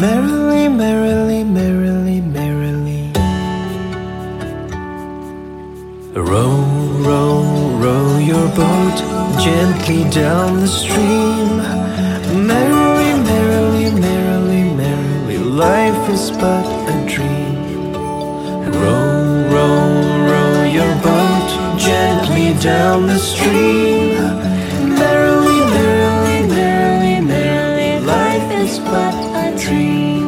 Merrily, merrily, merrily, merrily. Row, row, row your boat gently down the stream. Merrily, merrily, merrily, merrily, life is but a dream. Row, row, row your boat gently down the stream. Merrily, merrily, merrily, merrily, life is but a dream.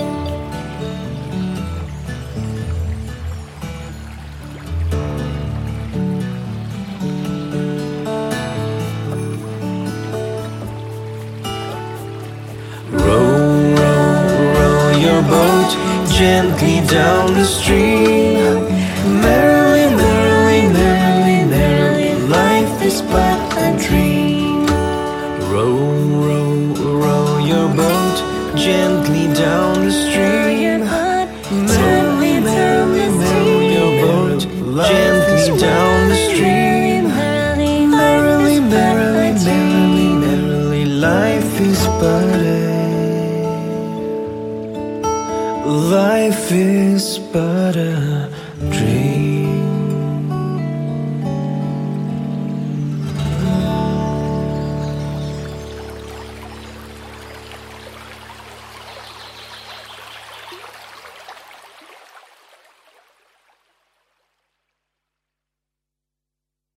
Row, row, row your boat gently down the stream. Merrily, merrily, merrily, merrily, life is but a dream. Row, row, row your boat gently down the stream. Merrily, merrily, merrily, your boat gently down the stream. Merrily, merrily, merrily, merrily, life is but a life is but a dream.